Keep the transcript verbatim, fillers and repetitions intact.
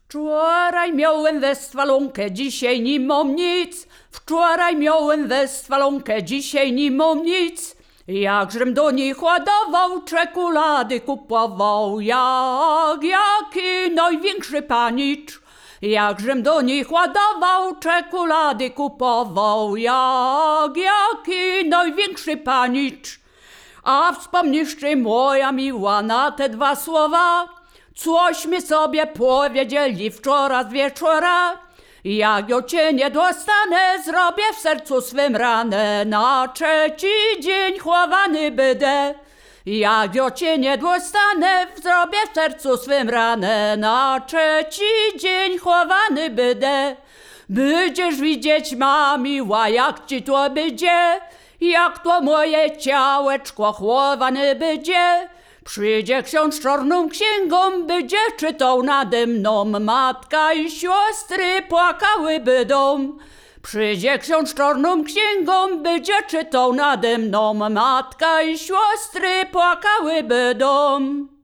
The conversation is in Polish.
Wczoraj miałem westfalonkę, dzisiaj nie mam nic. Wczoraj miałem westfalonkę, dzisiaj nie mam nic. Jakżem do niej ładował, czekolady kupował, jak jaki największy panicz. Jakżem do niej ładował, czekolady kupował, jak jaki największy panicz. A wspomnisz, czy moja miła, na te dwa słowa, cośmy sobie powiedzieli wczoraj z wieczora. Jak ja cię nie dostanę, zrobię w sercu swym ranę, na trzeci dzień chowany będę. Jak ja cię nie dostanę, zrobię w sercu swym ranę, na trzeci dzień chowany będę. Będziesz widzieć, ma miła, jak ci to będzie, jak to moje ciałeczko chowane będzie. Przyjdzie ksiądz z czarną księgą, będzie czytał nade mną, matka i siostry płakały będą. Przyjdzie ksiądz z czarną księgą, będzie czytał nade mną, matka i siostry płakały będą.